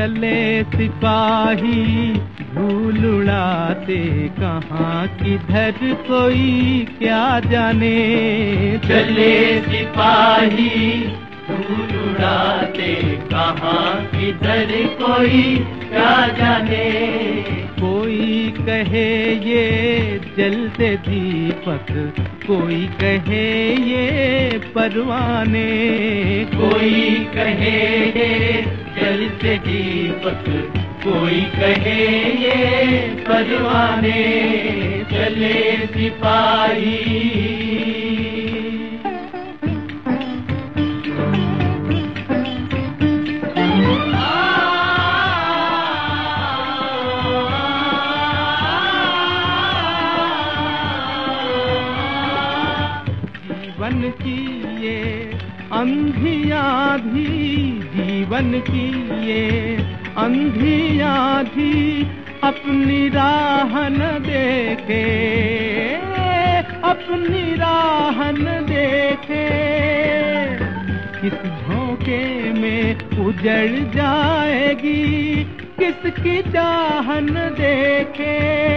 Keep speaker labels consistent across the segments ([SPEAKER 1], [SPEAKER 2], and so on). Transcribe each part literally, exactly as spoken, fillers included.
[SPEAKER 1] चले सिपाही धूल उड़ाते, कहाँ किधर कोई क्या जाने।
[SPEAKER 2] चले सिपाही धूल उड़ाते, कहाँ किधर कोई क्या जाने।
[SPEAKER 1] कोई कहे ये जलते दीपक, कोई कहे ये परवाने।
[SPEAKER 2] कोई कहे ये जलते दीपक, कोई कहे ये परवाने। चले सिपाही
[SPEAKER 1] जीवन की ये अंधियाँ भी, जीवन की ये अंधियाँ भी अपनी राह न देखे, अपनी राह न देखे। किस झोंके में उजड़ जाएगी, किसकी चाहन देखे,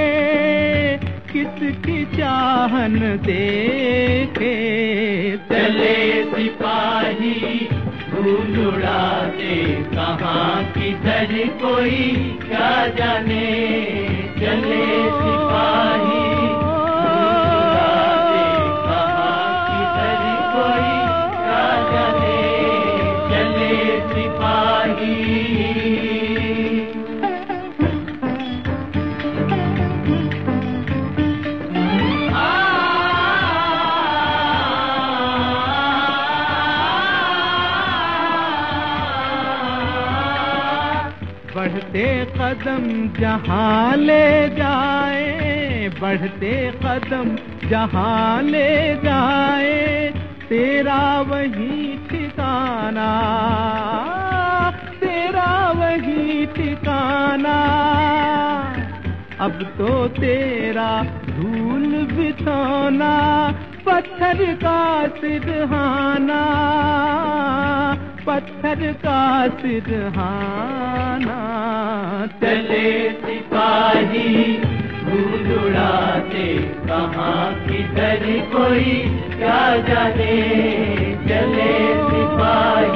[SPEAKER 1] किसकी चाहन देखे।
[SPEAKER 2] चले सिपाही धूल उड़ाते, कहाँ किधर कोई क्या जाने। चले सिपाही धूल उड़ाते, कहाँ किधर कोई क्या जाने। चले सिपाही
[SPEAKER 1] बढ़ते कदम जहाँ ले जाए, बढ़ते कदम जहाँ ले जाए, तेरा वही ठिकाना, तेरा वही ठिकाना। अब तो तेरा धूल बिछोना, पत्थर का सिरहाना, पत्थर का सिरहाना।
[SPEAKER 2] चले सिपाही धूल उड़ाते, कहाँ किधर कोई क्या जाने। चले सिपाही